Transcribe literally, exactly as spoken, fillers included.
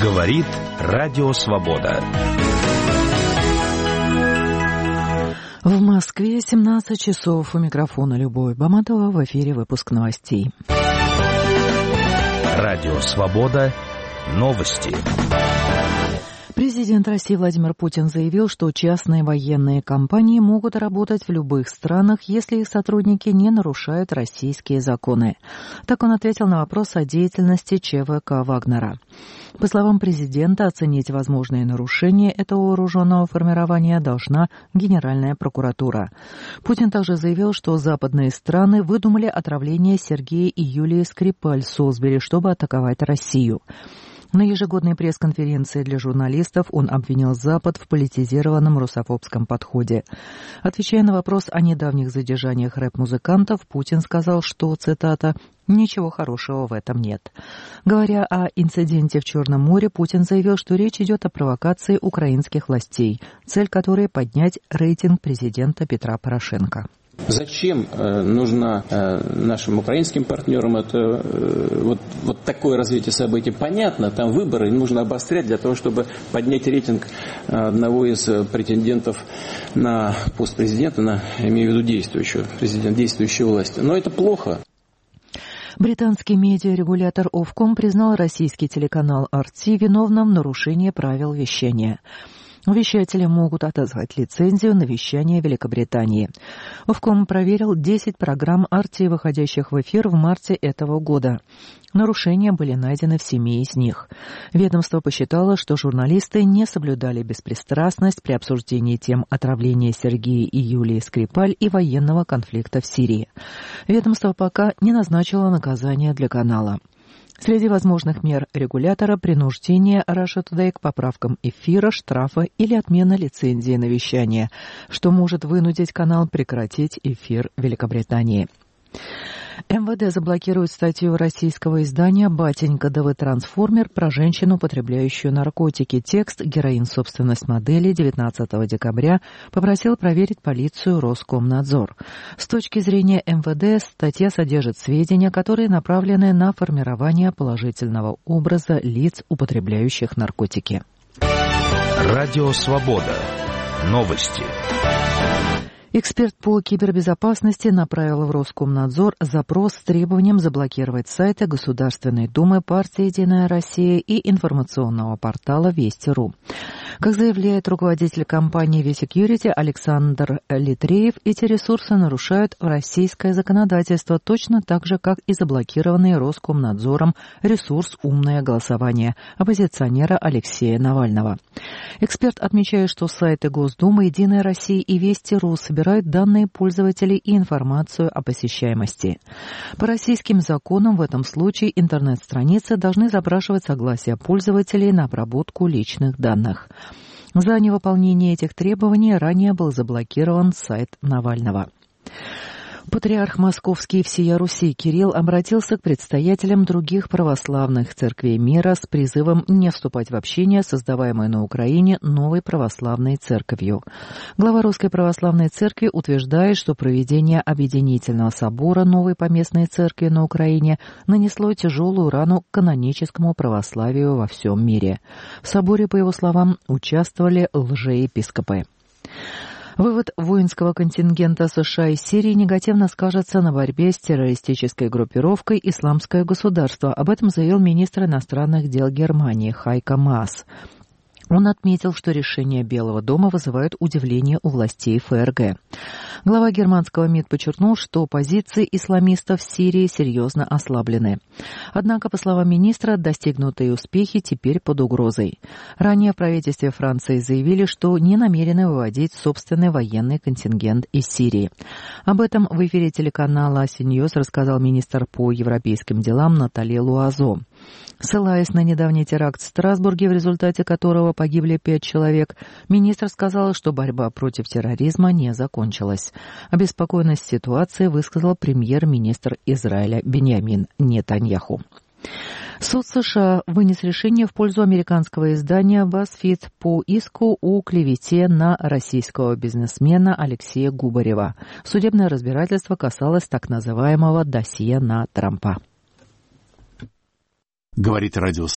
Говорит Радио Свобода. В Москве семнадцать часов. У микрофона Любовь Баматова. В эфире выпуск новостей. Радио Свобода. Новости. Президент России Владимир Путин заявил, что частные военные компании могут работать в любых странах, если их сотрудники не нарушают российские законы. Так он ответил на вопрос о деятельности ЧВК «Вагнера». По словам президента, оценить возможные нарушения этого вооруженного формирования должна Генеральная прокуратура. Путин также заявил, что западные страны выдумали отравление Сергея и Юлии Скрипаль в Солсбери, чтобы атаковать Россию. На ежегодной пресс-конференции для журналистов он обвинил Запад в политизированном русофобском подходе. Отвечая на вопрос о недавних задержаниях рэп-музыкантов, Путин сказал, что, цитата, «ничего хорошего в этом нет». Говоря о инциденте в Черном море, Путин заявил, что речь идет о провокации украинских властей, цель которой — поднять рейтинг президента Петра Порошенко. Зачем э, нужно э, нашим украинским партнерам это, э, вот, вот такое развитие событий? Понятно, там выборы нужно обострять для того, чтобы поднять рейтинг э, одного из претендентов на пост президента, на, имею в виду действующего президента, действующей власти. Но это плохо. Британский медиарегулятор Ofcom признал российский телеканал ар ти виновным в нарушении правил вещания. Вещатели могут отозвать лицензию на вещание в Великобритании. Ofcom проверил десять программ ар ти, выходящих в эфир в марте этого года. Нарушения были найдены в семи из них. Ведомство посчитало, что журналисты не соблюдали беспристрастность при обсуждении тем отравления Сергея и Юлии Скрипаль и военного конфликта в Сирии. Ведомство пока не назначило наказание для канала. Среди возможных мер регулятора — принуждение Russia Today к поправкам эфира, штрафа или отмена лицензии на вещание, что может вынудить канал прекратить эфир в Великобритании. эм вэ дэ заблокирует статью российского издания «Батенька, да вы трансформер» про женщину, употребляющую наркотики. Текст «Героин. Собственность модели» девятнадцатого декабря попросил проверить полицию Роскомнадзор. С точки зрения эм вэ дэ статья содержит сведения, которые направлены на формирование положительного образа лиц, употребляющих наркотики. Радио Свобода. Новости. Эксперт по кибербезопасности направил в Роскомнадзор запрос с требованием заблокировать сайты Государственной Думы, партии «Единая Россия» и информационного портала Вести.ру. Как заявляет руководитель компании V-Security Александр Литреев, эти ресурсы нарушают российское законодательство точно так же, как и заблокированный Роскомнадзором ресурс «Умное голосование» оппозиционера Алексея Навального. Эксперт отмечает, что сайты Госдумы, «Единая Россия» и Вести.ру собирают данные пользователей и информацию о посещаемости. По российским законам в этом случае интернет-страницы должны запрашивать согласие пользователей на обработку личных данных. За невыполнение этих требований ранее был заблокирован сайт Навального. Патриарх Московский и всея Руси Кирилл обратился к предстоятелям других православных церквей мира с призывом не вступать в общение с создаваемой на Украине новой православной церковью. Глава Русской православной церкви утверждает, что проведение объединительного собора новой поместной церкви на Украине нанесло тяжелую рану каноническому православию во всем мире. В соборе, по его словам, участвовали лжеепископы. Вывод воинского контингента США из Сирии негативно скажется на борьбе с террористической группировкой «Исламское государство». Об этом заявил министр иностранных дел Германии Хайко Маас. Он отметил, что решения Белого дома вызывают удивление у властей эф эр гэ. Глава германского МИД подчеркнул, что позиции исламистов в Сирии серьезно ослаблены. Однако, по словам министра, достигнутые успехи теперь под угрозой. Ранее в правительстве Франции заявили, что не намерены выводить собственный военный контингент из Сирии. Об этом в эфире телеканала «Синьюз» рассказал министр по европейским делам Натали Луазо. Ссылаясь на недавний теракт в Страсбурге, в результате которого погибли пять человек, министр сказал, что борьба против терроризма не закончилась. Обеспокоенность ситуацией высказал премьер-министр Израиля Биньямин Нетаньяху. Суд США вынес решение в пользу американского издания BuzzFeed по иску о клевете на российского бизнесмена Алексея Губарева. Судебное разбирательство касалось так называемого досье на Трампа. Говорит радио